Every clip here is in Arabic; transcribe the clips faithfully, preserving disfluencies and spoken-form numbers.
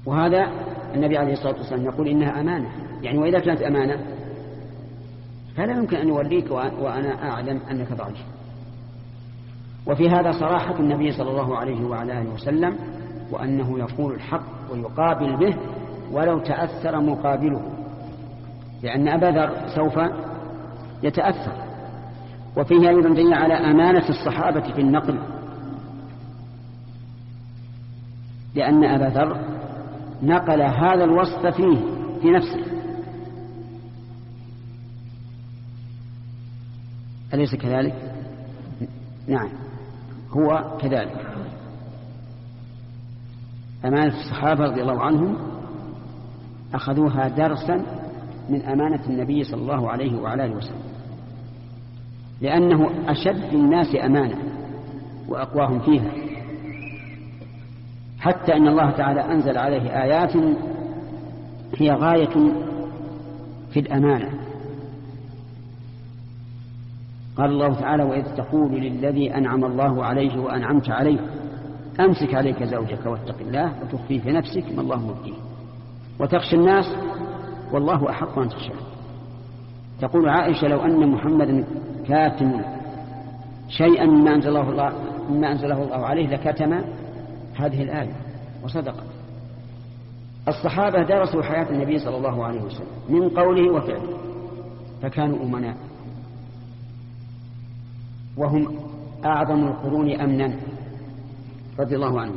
وهذا النبي عليه الصلاة والسلام يقول إنها أمانة، يعني وإذا كانت أمانة فلا يمكن أن يوليك وأنا أعلم أنك ضعيف. وفي هذا صراحة النبي صلى الله عليه وعلى آله وسلم، وأنه يقول الحق ويقابل به ولو تأثر مقابله، لأن أبا ذر سوف يتأثر. وفيه أيضا دليل على أمانة الصحابة في النقل، لأن أبا ذر نقل هذا الوصف فيه في نفسه، أليس كذلك؟ نعم هو كذلك. أمانة الصحابة رضي الله عنهم أخذوها درسا من أمانة النبي صلى الله عليه وعلى آله وسلم، لأنه أشد الناس أمانة وأقواهم فيها، حتى أن الله تعالى أنزل عليه آيات هي غاية في الأمانة. قال الله تعالى: وإذ تقول للذي أنعم الله عليه وأنعمت عليه أمسك عليك زوجك واتق الله وتخفي في نفسك ما الله مبديه وتخشى الناس والله أحق أن تخشاه. تقول عائشة: لو أن محمدا كاتم شيئا مما أنزله الله, مما أنزله الله عليه لكتم هذه الآية، وصدقت. الصحابة درسوا حياة النبي صلى الله عليه وسلم من قوله وفعله، فكانوا أمناء، وهم أعظم القرون أمنا رضي الله عنه.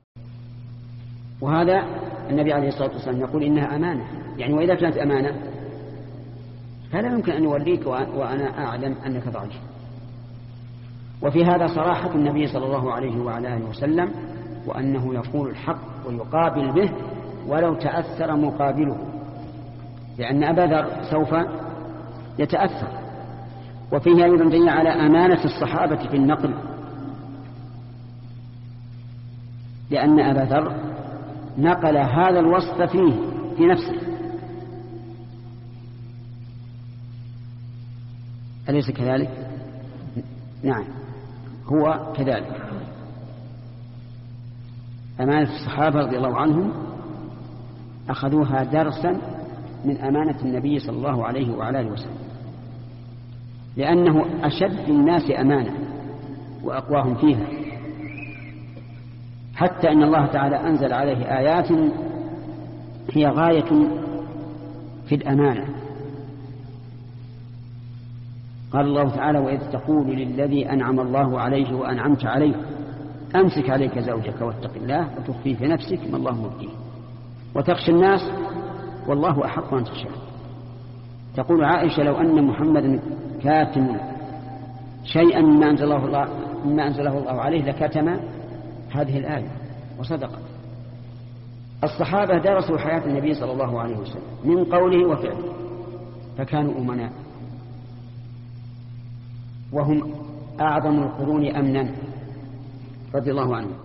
وهذا النبي عليه الصلاة والسلام يقول إنها أمانة، يعني وإذا كانت أمانة فلا يمكن أن يوليك وأنا أعلم أنك ضعيف. وفي هذا صراحة النبي صلى الله عليه وعلى آله وسلم، وأنه يقول الحق ويقابل به ولو تأثر مقابله، لأن أبا ذر سوف يتأثر. وفيه أيضا دليل على أمانة الصحابة في النقل، لأن أبا ذر نقل هذا الوصف فيه في نفسه، أليس كذلك؟ نعم هو كذلك. أمانة الصحابة رضي الله عنهم أخذوها درسا من أمانة النبي صلى الله عليه وعلى آله وسلم، لأنه أشد الناس أمانة وأقواهم فيها، حتى أن الله تعالى أنزل عليه آيات هي غاية في الأمانة. قال الله تعالى: وإذ تقول للذي أنعم الله عليه وأنعمت عليه أمسك عليك زوجك واتق الله وتخفي في نفسك ما الله مبديه وتخشى الناس والله أحق أن تخشاه. تقول عائشة: لو أن محمدا كاتم شيئا مما أنزله الله, مما أنزله الله عليه لكتم هذه الآية، وصدقت. الصحابة درسوا حياة النبي صلى الله عليه وسلم من قوله وفعله، فكانوا أمناء، وهم أعظم القرون أمنا رضي الله عنه.